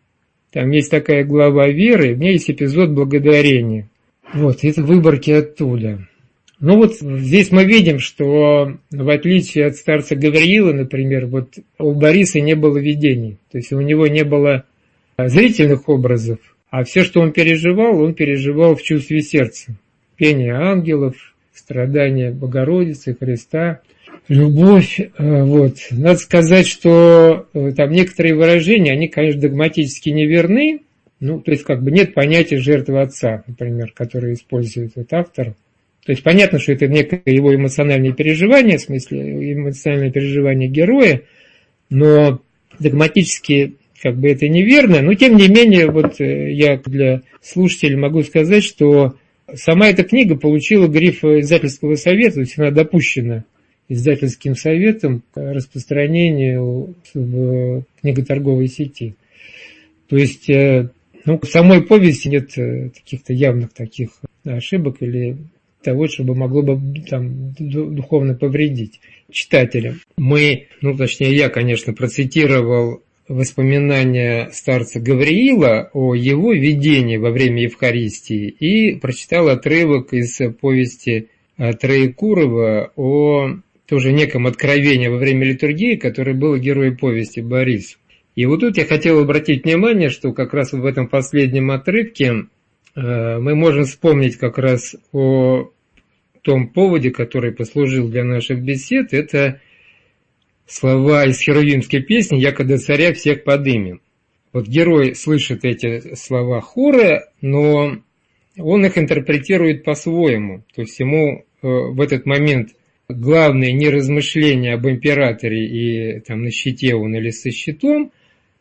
Там есть такая глава веры, в ней есть эпизод благодарения. Вот, это выборки оттуда. Ну вот здесь мы видим, что в отличие от старца Гавриила, например, вот у Бориса не было видений. То есть у него не было зрительных образов, а все, что он переживал, он переживал в чувстве сердца. Пение ангелов, страдания Богородицы, Христа, любовь. Вот. Надо сказать, что там некоторые выражения, они, конечно, догматически не верны. Ну, то есть как бы нет понятия жертвы отца, например, которое использует этот автор. То есть понятно, что это некое его эмоциональное переживание, в смысле эмоциональное переживание героя, но догматически как бы это неверно. Но тем не менее, вот я для слушателей могу сказать, что сама эта книга получила гриф издательского совета, то есть она допущена издательским советом к распространению в книготорговой сети. То есть ну, в самой повести нет каких-то явных таких ошибок или того, чтобы могло бы там духовно повредить читателям. Мы, ну точнее я, конечно, процитировал воспоминания старца Гавриила о его видении во время Евхаристии и прочитал отрывок из повести Троекурова о тоже неком откровении во время литургии, которое было героем повести Борис. И вот тут я хотел обратить внимание, что как раз в этом последнем отрывке мы можем вспомнить как раз о том поводе, который послужил для наших бесед. Это слова из херувимской песни «Якогда царя всех подымем». Вот герой слышит эти слова хора, но он их интерпретирует по-своему. То есть ему в этот момент главное не размышление об императоре и там на щите он или со щитом,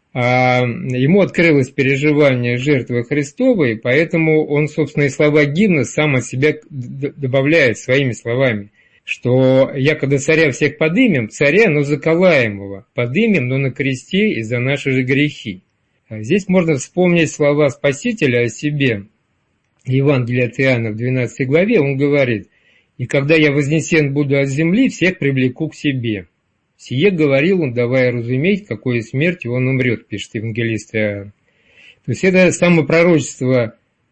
а ему открылось переживание жертвы Христовой, поэтому он, собственно, и слова гимна сам от себя добавляет своими словами, что «якогда царя всех подымем», царя, но заколаемого, подымем, но на кресте и за наши же грехи. Здесь можно вспомнить слова Спасителя о себе. Евангелие от Иоанна в двенадцатой главе он говорит: «И когда я вознесен буду от земли, всех привлеку к себе». Сие говорил он, давая разуметь, какой смертью он умрет, пишет евангелист Иоанн. То есть это самопророчество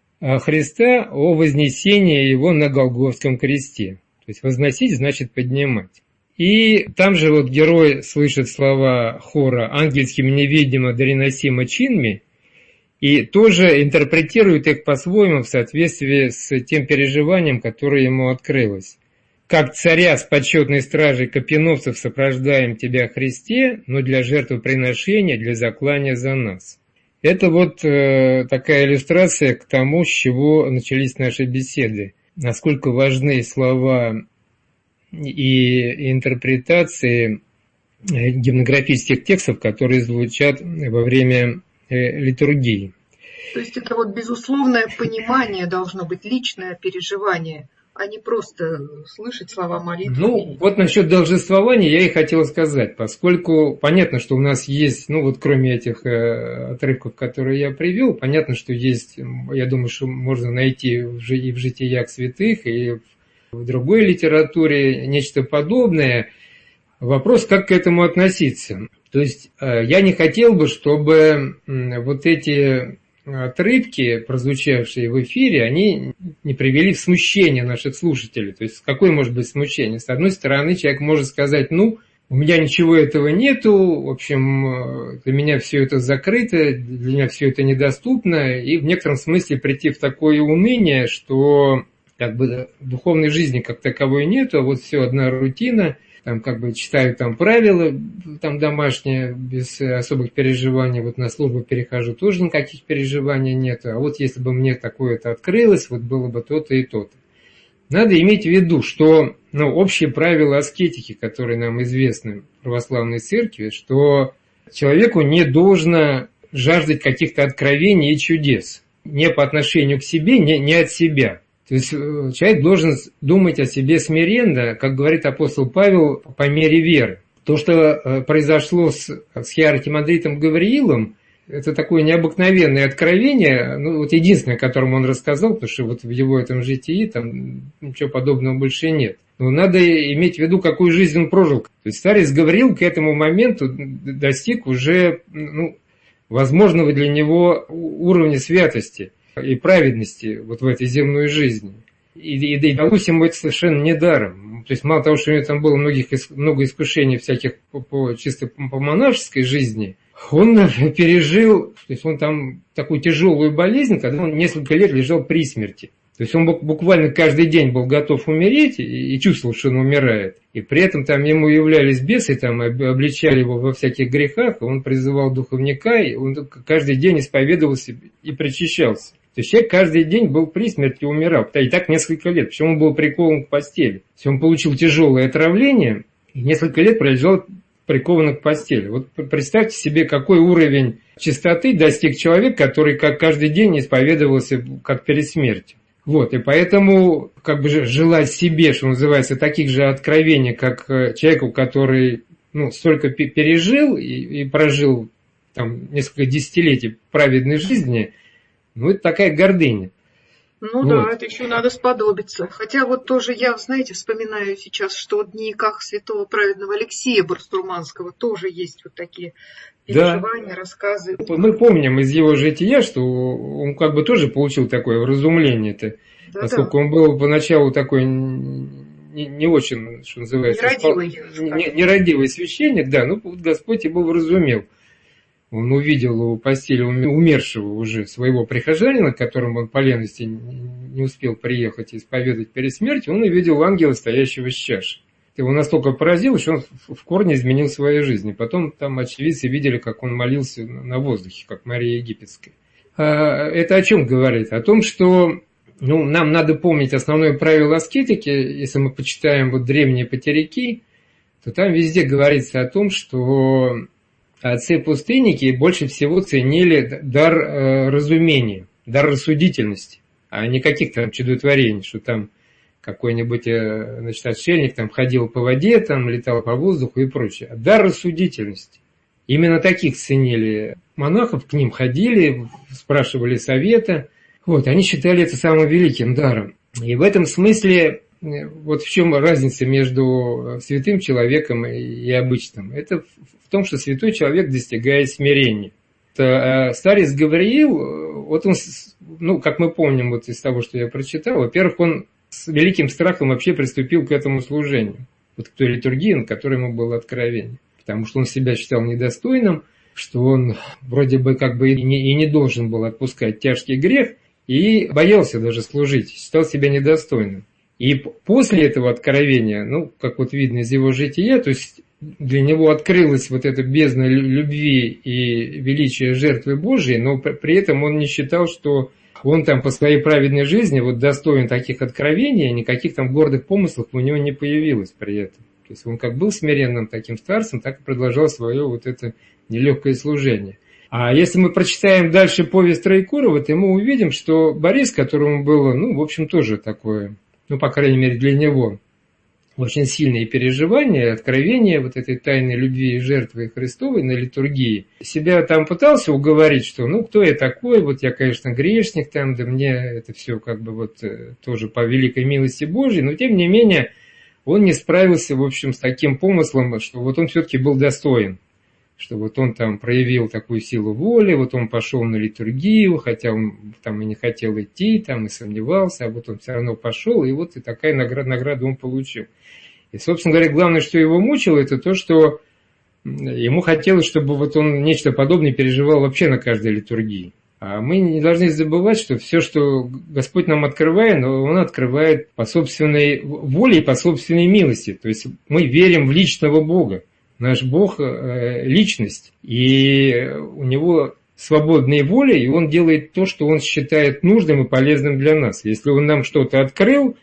Христа о вознесении его на Голгофском кресте. То есть возносить значит поднимать. И там же вот герой слышит слова хора «ангельскими невидимо дореносимо чинми» и тоже интерпретирует их по-своему в соответствии с тем переживанием, которое ему открылось. «Как царя с почетной стражей копиновцев сопровождаем тебя, Христе, но для жертвоприношения, для заклания за нас». Это вот э, такая иллюстрация к тому, с чего начались наши беседы. Насколько важны слова и интерпретации гимнографических текстов, которые звучат во время э, литургии. То есть это вот безусловное понимание должно быть, личное переживание, а не просто слышать слова молитвы. Ну, вот насчет должествования я и хотел сказать, поскольку понятно, что у нас есть, ну вот кроме этих э, отрывков, которые я привел, понятно, что есть, я думаю, что можно найти в, и в житиях святых, и в другой литературе нечто подобное. Вопрос, как к этому относиться. То есть э, я не хотел бы, чтобы э, вот эти отрывки, прозвучавшие в эфире, они не привели в смущение наших слушателей. То есть какое может быть смущение? С одной стороны, человек может сказать: ну, у меня ничего этого нету, в общем, для меня все это закрыто, для меня все это недоступно, и в некотором смысле прийти в такое уныние, что как бы духовной жизни как таковой нету, а вот все одна рутина. Там как бы читаю там правила там домашние, без особых переживаний, вот на службу перехожу, тоже никаких переживаний нет, а вот если бы мне такое-то открылось, вот было бы то-то и то-то. Надо иметь в виду, что ну, общие правила аскетики, которые нам известны в православной церкви, что человеку не должно жаждать каких-то откровений и чудес, не по отношению к себе, не, не от себя. То есть человек должен думать о себе смиренно, как говорит апостол Павел, по мере веры. То, что произошло с, с иерархимандритом Гавриилом, это такое необыкновенное откровение, ну вот единственное, о котором он рассказал, потому что вот в его этом житии там ничего подобного больше нет. Но надо иметь в виду, какую жизнь он прожил. То есть старец Гавриил к этому моменту достиг уже ну, возможного для него уровня святости и праведности вот в этой земной жизни. И, и, и далось ему это совершенно недаром. То есть мало того, что у него там было многих, много искушений всяких по, по, чисто по монашеской жизни, он пережил, то есть он там такую тяжелую болезнь, когда он несколько лет лежал при смерти. То есть он буквально каждый день был готов умереть и, и чувствовал, что он умирает. И при этом там ему являлись бесы, там обличали его во всяких грехах, и он призывал духовника, и он каждый день исповедовался и причащался. То есть человек каждый день был при смерти и умирал. И так несколько лет. Причем он был прикован к постели. То есть он получил тяжелое отравление и несколько лет пролежал прикован к постели. Вот представьте себе, какой уровень чистоты достиг человек, который как каждый день исповедовался как перед смертью. Вот, и поэтому как бы желать себе, что называется, таких же откровений, как человеку, который ну, столько пережил и, и прожил там несколько десятилетий праведной жизни, ну, это такая гордыня. Ну вот. Да, это еще надо сподобиться. Хотя вот тоже я, знаете, вспоминаю сейчас, что в дневниках святого праведного Алексея Бурстурманского тоже есть вот такие переживания, да. Рассказы. Мы помним из его жития, что он как бы тоже получил такое вразумление-то, да, поскольку да. он был поначалу такой не, не очень, что называется, нерадивый, спал, не, нерадивый священник, да, ну вот Господь его вразумел. Он увидел у постели умершего уже своего прихожанина, к которому он по лености не успел приехать и исповедать перед смертью, он увидел ангела, стоящего с чашей. Его настолько поразило, что он в корне изменил свою жизнь. И потом там очевидцы видели, как он молился на воздухе, как Мария Египетская. Это о чем говорит? О том, что ну, нам надо помнить основное правило аскетики. Если мы почитаем вот древние патерики, то там везде говорится о том, что отцы-пустынники больше всего ценили дар э, разумения, дар рассудительности, а не каких-то там чудотворений, что там какой-нибудь э, значит, отшельник там ходил по воде, там летал по воздуху и прочее. Дар рассудительности. Именно таких ценили монахов, к ним ходили, спрашивали совета. Вот, они считали это самым великим даром. И в этом смысле вот в чем разница между святым человеком и обычным. Это в том, что святой человек достигает смирения. Старец Гавриил, вот он, ну, как мы помним вот из того, что я прочитал, во-первых, он с великим страхом вообще приступил к этому служению, вот к той литургии, на которой ему было откровение. Потому что он себя считал недостойным, что он вроде бы как бы и не, и не должен был отпускать тяжкий грех, и боялся даже служить, считал себя недостойным. И после этого откровения, ну, как вот видно из его жития, то есть для него открылась вот эта бездна любви и величия жертвы Божией, но при этом он не считал, что он там по своей праведной жизни вот достоин таких откровений, никаких там гордых помыслов у него не появилось при этом. То есть он как был смиренным таким старцем, так и продолжал свое вот это нелегкое служение. А если мы прочитаем дальше повесть Троекурова, то мы увидим, что Борис, которому было, ну, в общем, тоже такое, ну, по крайней мере, для него очень сильные переживания, откровения вот этой тайной любви и жертвы Христовой на литургии, себя там пытался уговорить, что, ну, кто я такой, вот я, конечно, грешник, там, да мне это все как бы вот тоже по великой милости Божьей, но тем не менее он не справился, в общем, с таким помыслом, что вот он все-таки был достоин, что вот он там проявил такую силу воли, вот он пошел на литургию, хотя он там и не хотел идти, там и сомневался, а вот он все равно пошел, и вот и такая награда, награду он получил. И, собственно говоря, главное, что его мучило, это то, что ему хотелось, чтобы вот он нечто подобное переживал вообще на каждой литургии. А мы не должны забывать, что все, что Господь нам открывает, Он открывает по собственной воле и по собственной милости. То есть мы верим в личного Бога. Наш Бог – личность, и у Него свободная воля, и Он делает то, что Он считает нужным и полезным для нас. Если Он нам что-то открыл,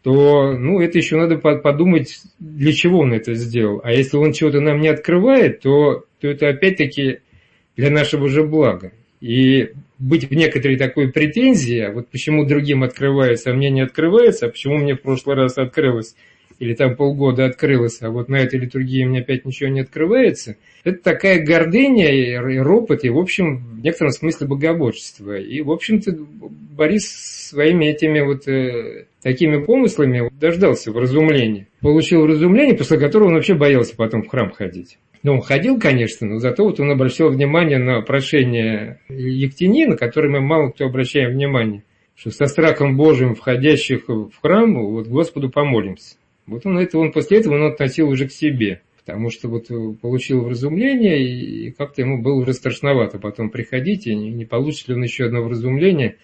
то ну, это еще надо подумать, для чего Он это сделал. А если Он чего-то нам не открывает, то, то это опять-таки для нашего же блага. И быть в некоторой такой претензии, а вот почему другим открывается, а мне не открывается, а почему мне в прошлый раз открылось, или там полгода открылось, а вот на этой литургии мне опять ничего не открывается, это такая гордыня и ропот, и, в общем, в некотором смысле богоборчество. И, в общем-то, Борис своими этими вот э, такими помыслами дождался вразумления. Получил вразумление, после которого он вообще боялся потом в храм ходить. Ну, он ходил, конечно, но зато вот он обращал внимание на прошение Ектении, на которое мы мало кто обращаем внимание, что со страхом Божиим входящих в храм вот Господу помолимся. Вот он это, он после этого он относил уже к себе, потому что вот получил вразумление, и как-то ему было уже страшновато потом приходить, и не получит ли он еще одно вразумление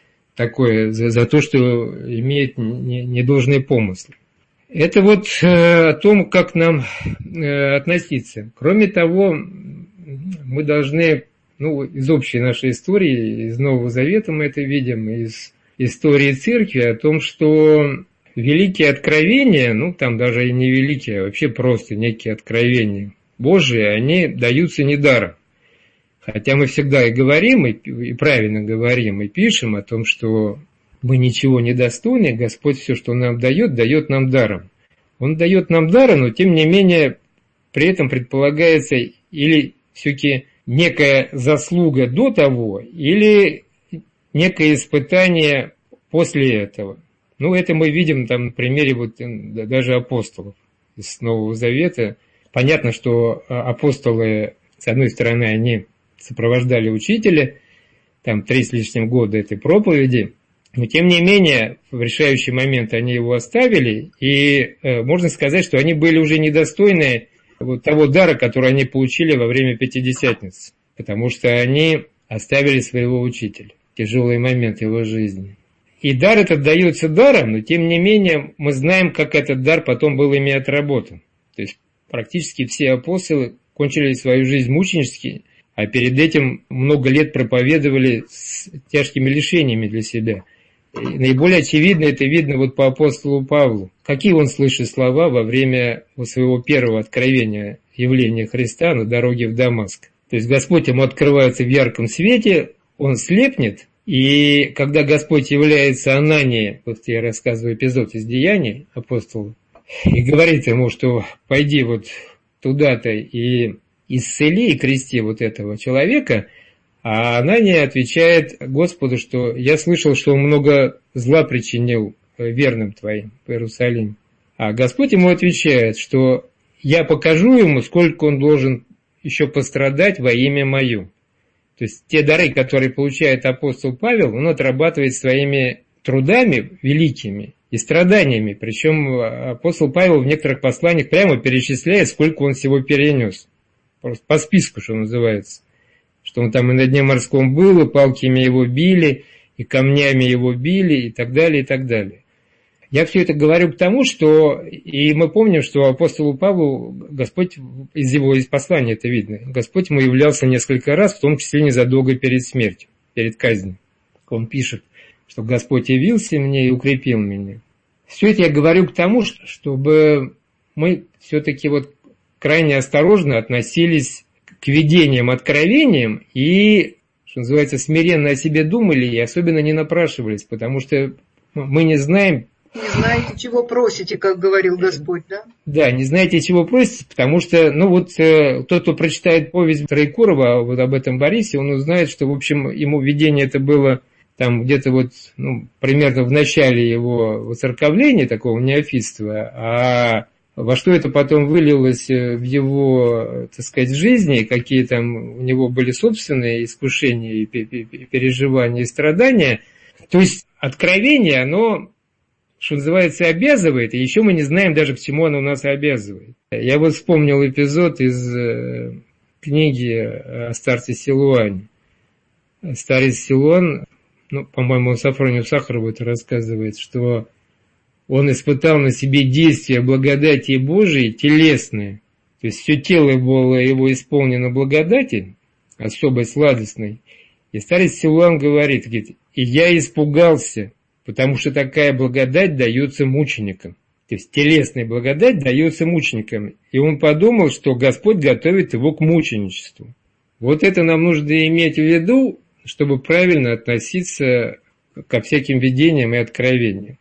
такое за, за то, что имеет недолжные помыслы. Это вот э, о том, как нам э, относиться. Кроме того, мы должны, ну, из общей нашей истории, из Нового Завета мы это видим, из истории церкви, о том, что великие откровения, ну, там даже и не великие, а вообще просто некие откровения Божии, они даются недаром. Хотя мы всегда и говорим, и, и правильно говорим, и пишем о том, что мы ничего не достойны, Господь все, что нам дает, дает нам даром. Он дает нам даром, но тем не менее при этом предполагается или все-таки некая заслуга до того, или некое испытание после этого. Ну, это мы видим там на примере вот даже апостолов из Нового Завета. Понятно, что апостолы, с одной стороны, они сопровождали учителя, там три с лишним года этой проповеди, но тем не менее в решающий момент они его оставили, и э, можно сказать, что они были уже недостойны вот того дара, который они получили во время Пятидесятницы, потому что они оставили своего учителя в тяжелый момент его жизни. И дар этот дается даром, но тем не менее мы знаем, как этот дар потом был ими отработан. То есть практически все апостолы кончили свою жизнь мученически, а перед этим много лет проповедовали с тяжкими лишениями для себя. И наиболее очевидно это видно вот по апостолу Павлу. Какие он слышит слова во время своего первого откровения явления Христа на дороге в Дамаск. То есть Господь ему открывается в ярком свете, он слепнет, и когда Господь является Анании, вот я рассказываю эпизод из Деяний апостола, и говорит ему, что пойди вот туда-то и исцели и крести вот этого человека, а Анания отвечает Господу, что я слышал, что он много зла причинил верным твоим в Иерусалиме. А Господь ему отвечает, что я покажу ему, сколько он должен еще пострадать во имя мое. То есть те дары, которые получает апостол Павел, он отрабатывает своими трудами великими и страданиями. Причем апостол Павел в некоторых посланиях прямо перечисляет, сколько он всего перенес. Просто по списку, что называется. Что он там и на дне морском был, и палками его били, и камнями его били, и так далее, и так далее. Я все это говорю к тому, что, и мы помним, что апостолу Павлу Господь, из его из послания это видно, Господь ему являлся несколько раз, в том числе незадолго перед смертью, перед казнью. Он пишет, что Господь явился мне и укрепил меня. Все это я говорю к тому, чтобы мы все-таки вот крайне осторожно относились к видениям, откровениям и, что называется, смиренно о себе думали и особенно не напрашивались, потому что мы не знаем. Не знаете, чего просите, как говорил Господь, да? Да, не знаете, чего просите, потому что, ну вот, э, тот, кто прочитает повесть Троекурова вот об этом Борисе, он узнает, что, в общем, ему видение это было там где-то вот, ну, примерно в начале его воцерковления, такого неофитства, а во что это потом вылилось в его, так сказать, жизни, какие там у него были собственные искушения и переживания и страдания. То есть откровение, оно, что называется, обязывает, и еще мы не знаем даже, к чему оно нас обязывает. Я вот вспомнил эпизод из книги о старце Силуане. Старец Силуан, ну, по-моему, Сафронию Сахарову это рассказывает, что он испытал на себе действия благодати Божией телесные. То есть все тело было его исполнено благодати, особой сладостной. И старец Силуан говорит, говорит, и я испугался, потому что такая благодать дается мученикам. То есть телесная благодать дается мученикам. И он подумал, что Господь готовит его к мученичеству. Вот это нам нужно иметь в виду, чтобы правильно относиться ко всяким видениям и откровениям.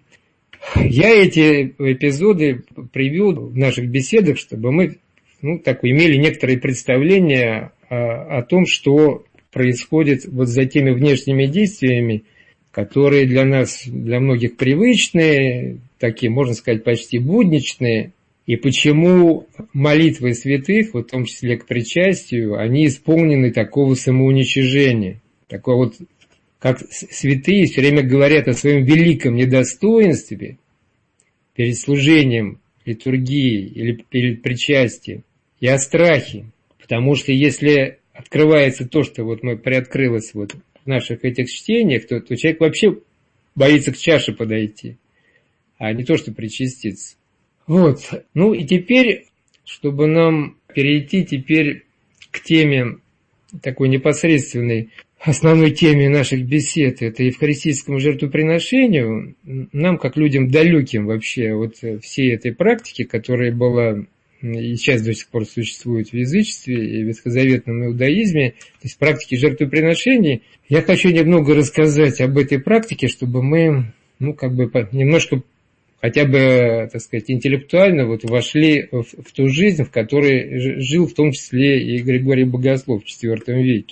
Я эти эпизоды привел в наших беседах, чтобы мы, ну, так, имели некоторые представления о, о том, что происходит вот за теми внешними действиями, которые для нас, для многих привычные, такие, можно сказать, почти будничные, и почему молитвы святых, в том числе к причастию, они исполнены такого самоуничижения, такого вот, как святые все время говорят о своем великом недостоинстве перед служением литургии или перед причастием, и о страхе. Потому что если открывается то, что вот мы приоткрылось вот в наших этих чтениях, то, то человек вообще боится к чаше подойти, а не то, что причаститься. Вот. Ну и теперь, чтобы нам перейти теперь к теме такой непосредственной, основной теме наших бесед, это евхаристическому жертвоприношению, нам, как людям далеким вообще от всей этой практики, которая была и сейчас до сих пор существует в язычестве и в ветхозаветном иудаизме, то есть практики жертвоприношений, я хочу немного рассказать об этой практике, чтобы мы, ну, как бы немножко хотя бы, так сказать, интеллектуально вот вошли в, в ту жизнь, в которой жил в том числе и Григорий Богослов в четвёртом веке.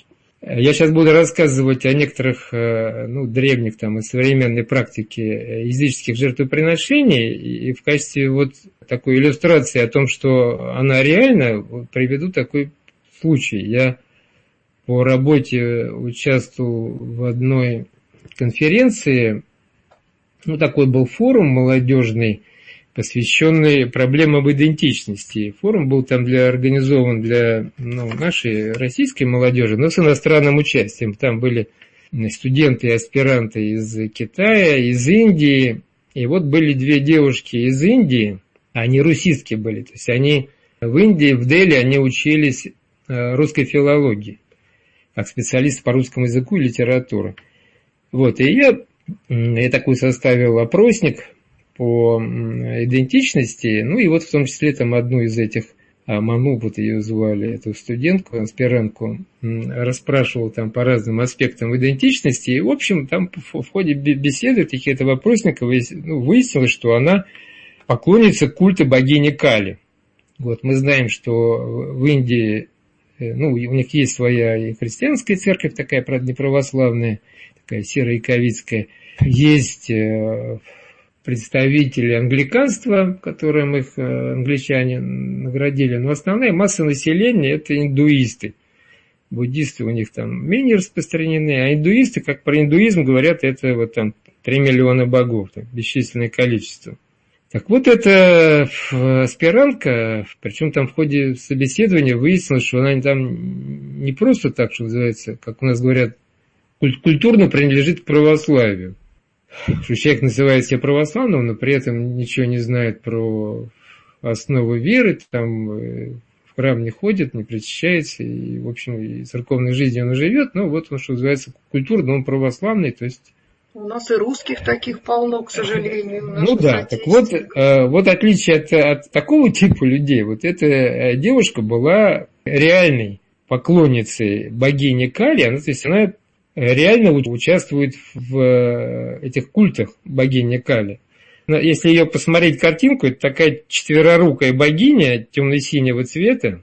Я сейчас буду рассказывать о некоторых, ну, древних там и современной практике языческих жертвоприношений, и в качестве вот такой иллюстрации о том, что она реальна, приведу такой случай. Я по работе участвовал в одной конференции, ну, такой был форум молодежный, посвященный проблемам идентичности. Форум был там для, организован для, ну, нашей российской молодежи, но с иностранным участием. Там были студенты и аспиранты из Китая, из Индии. И вот были две девушки из Индии, они русистки были. То есть они в Индии, в Дели, они учились русской филологии, как специалисты по русскому языку и литературе. Вот, и я, я такой составил опросник по идентичности, ну и вот в том числе там одну из этих, Ману, вот ее звали, эту студентку, аспирантку, расспрашивал там по разным аспектам идентичности, и в общем там в ходе беседы таких этого опросника выяснилось, что она поклонница культа богини Кали. Вот, мы знаем, что в Индии, ну, у них есть своя и христианская церковь, такая, правда, не православная, такая серо-яковицкая, есть представители англиканства, которым их англичане наградили, но основная масса населения – это индуисты. Буддисты у них там менее распространены, а индуисты, как про индуизм говорят, это вот там три миллиона богов, так, бесчисленное количество. Так вот, эта аспирантка, причем там в ходе собеседования выяснилось, что она там не просто так, что называется, как у нас говорят, культурно принадлежит к православию. Что человек называет себя православным, но при этом ничего не знает про основы веры, там в храм не ходит, не причащается, и, в общем, и церковной жизнью он живет, но вот он, что называется, культурно, он православный, то есть... У нас и русских таких полно, к сожалению. Ну да, так вот, вот отличие от, от такого типа людей, вот эта девушка была реальной поклонницей богини Кали, она, то есть она реально участвует в этих культах богини Кали. Если ее посмотреть картинку, это такая четверорукая богиня темно-синего цвета.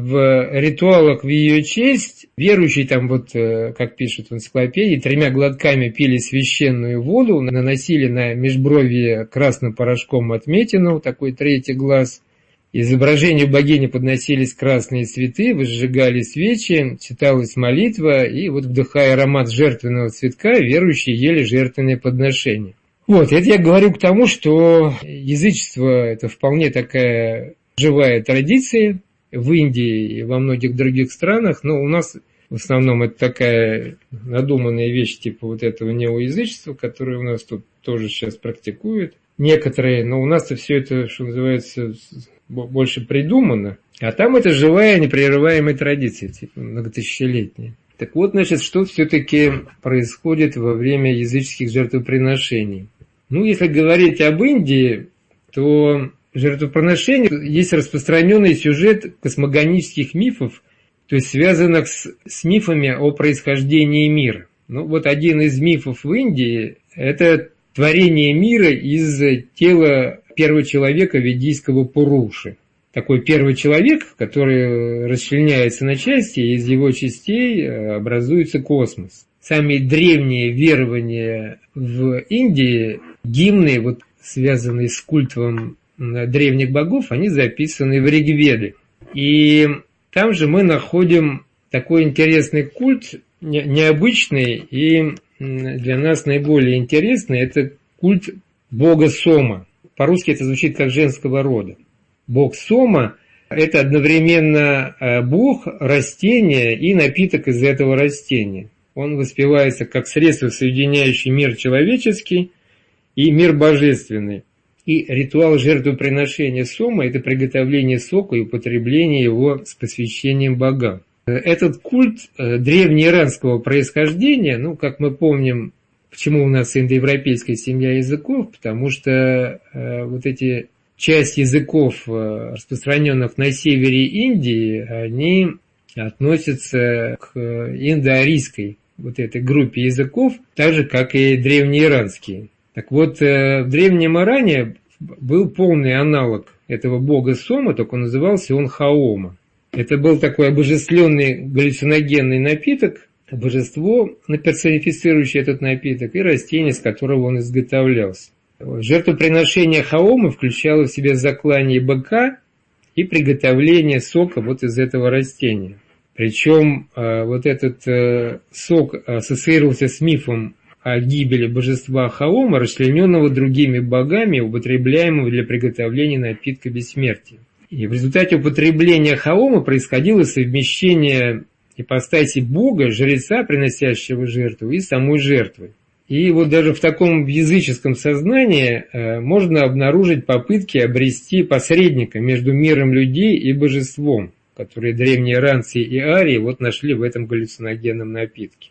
В ритуалах в ее честь верующие там, вот как пишут в энциклопедии, тремя глотками пили священную воду, наносили на межбровье красным порошком отметину, такой третий глаз. Изображению богини подносились красные цветы, возжигали свечи, читалась молитва, и вот, вдыхая аромат жертвенного цветка, верующие ели жертвенное подношение. Вот, это я говорю к тому, что язычество – это вполне такая живая традиция в Индии и во многих других странах, но у нас в основном это такая надуманная вещь типа вот этого неоязычества, которое у нас тут тоже сейчас практикуют некоторые, но у нас-то все это, что называется, больше придумано, а там это живая непрерываемая традиция, типа многотысячелетняя. Так вот, значит, что все-таки происходит во время языческих жертвоприношений? Ну, если говорить об Индии, то жертвоприношение есть распространенный сюжет космогонических мифов, то есть связанных с, с мифами о происхождении мира. Ну, вот один из мифов в Индии – это творение мира из тела первого человека ведийского Пуруши. Такой первый человек, который расчленяется на части, и из его частей образуется космос. Самые древние верования в Индии, гимны, вот, связанные с культом древних богов, они записаны в Ригведе. И там же мы находим такой интересный культ, необычный и для нас наиболее интересный, это культ бога Сома. По-русски это звучит как женского рода. Бог Сома – это одновременно бог, растение и напиток из этого растения. Он воспевается как средство, соединяющее мир человеческий и мир божественный. И ритуал жертвоприношения Сома – это приготовление сока и употребление его с посвящением богам. Этот культ древнеиранского происхождения, ну, как мы помним, почему у нас индоевропейская семья языков, потому что э, вот эти часть языков, э, распространенных на севере Индии, они относятся к индоарийской вот этой группе языков, так же, как и древнеиранские. Так вот, э, в Древнем Иране был полный аналог этого бога Сома, только назывался он Хаома. Это был такой обожествленный галлюциногенный напиток, божество, персонифицирующее этот напиток, и растение, из которого он изготовлялся. Жертвоприношение хаомы включало в себя заклание быка и приготовление сока вот из этого растения. Причем э, вот этот э, сок ассоциировался с мифом о гибели божества Хаома, расчлененного другими богами, употребляемого для приготовления напитка бессмертия. И в результате употребления Хаома происходило совмещение ипостаси бога, жреца, приносящего жертву, и самой жертвы. И вот даже в таком языческом сознании э, можно обнаружить попытки обрести посредника между миром людей и божеством, которые древние иранцы и арии вот нашли в этом галлюциногенном напитке.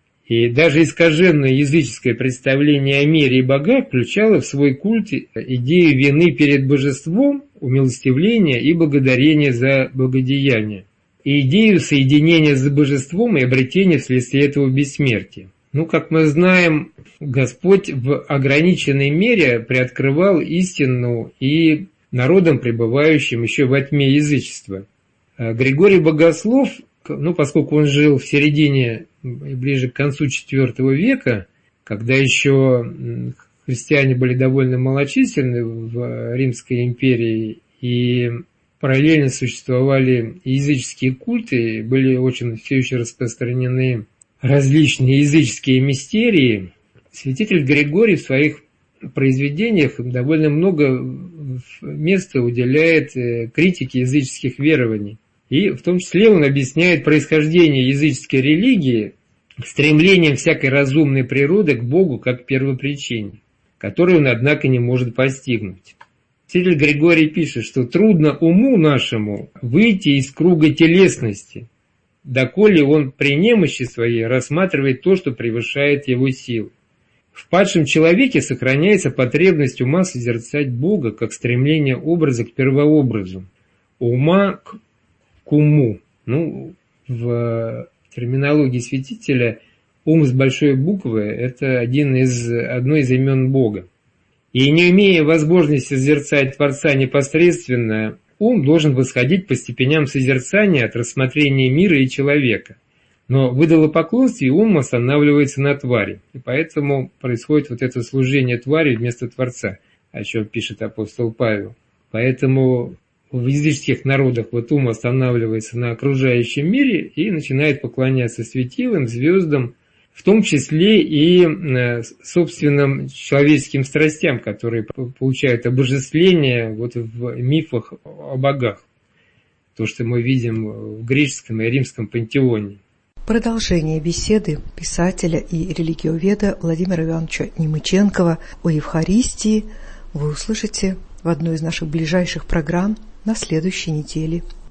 И даже искаженное языческое представление о мире и богах включало в свой культ идею вины перед божеством, умилостивления и благодарения за благодеяние, и идею соединения с божеством и обретения вследствие этого бессмертия. Ну, как мы знаем, Господь в ограниченной мере приоткрывал истину и народам, пребывающим еще во тьме язычества. Григорий Богослов, ну, поскольку он жил в середине, ближе к концу четвёртого века, когда еще христиане были довольно малочисленны в Римской империи, и параллельно существовали языческие культы, были очень все еще распространены различные языческие мистерии, святитель Григорий в своих произведениях довольно много места уделяет критике языческих верований. И в том числе он объясняет происхождение языческой религии стремлением всякой разумной природы к Богу как первопричине, которую он, однако, не может постигнуть. Святитель Григорий пишет, что трудно уму нашему выйти из круга телесности, доколе он при немощи своей рассматривает то, что превышает его силы. В падшем человеке сохраняется потребность ума созерцать Бога как стремление образа к первообразу, ума к, к уму. Ну, в терминологии святителя ум с большой буквы – это один из, одно из имен Бога. И не имея возможности созерцать Творца непосредственно, ум должен восходить по степеням созерцания от рассмотрения мира и человека. Но в идолопоклонстве ум останавливается на твари, и поэтому происходит вот это служение твари вместо Творца, о чем пишет апостол Павел. Поэтому в языческих народах вот ум останавливается на окружающем мире и начинает поклоняться светилам, звездам, в том числе и собственным человеческим страстям, которые получают обожествление вот в мифах о богах. То, что мы видим в греческом и римском пантеоне. Продолжение беседы писателя и религиоведа Владимира Ивановича Немыченкова о Евхаристии вы услышите в одной из наших ближайших программ на следующей неделе.